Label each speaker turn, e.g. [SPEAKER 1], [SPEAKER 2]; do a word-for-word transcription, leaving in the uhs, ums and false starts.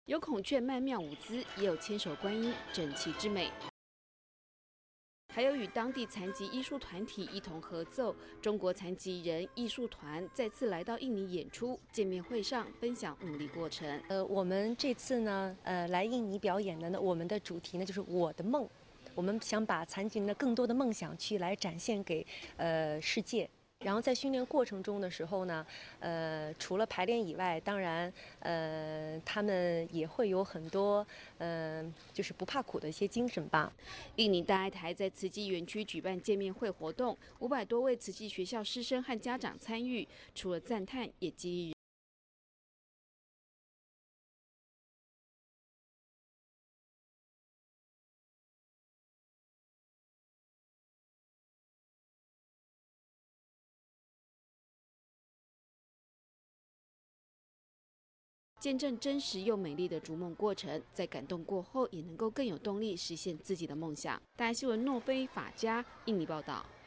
[SPEAKER 1] 有孔雀曼妙舞姿，也有千手观音整齐之美。还有与当地残疾艺术团体一同合奏，中国残疾人艺术团再次来到印尼演出。见面会上分享努力过程。
[SPEAKER 2] 呃，我们这次呢，呃，来印尼表演的呢，我们的主题呢就是我的梦。我们想把残疾人的更多的梦想去来展现给呃世界。然后在训练过程中的时候呢，呃，除了排练以外，当然，呃，他们也会有很多，嗯、呃，就是不怕苦的一些精神吧。
[SPEAKER 1] 印尼大爱台在慈济园区举办见面会活动，五百多位慈济学校师生和家长参与，除了赞叹，也激励人。见证真实又美丽的逐梦过程，在感动过后，也能够更有动力实现自己的梦想。大爱新闻诺菲法加印尼报道。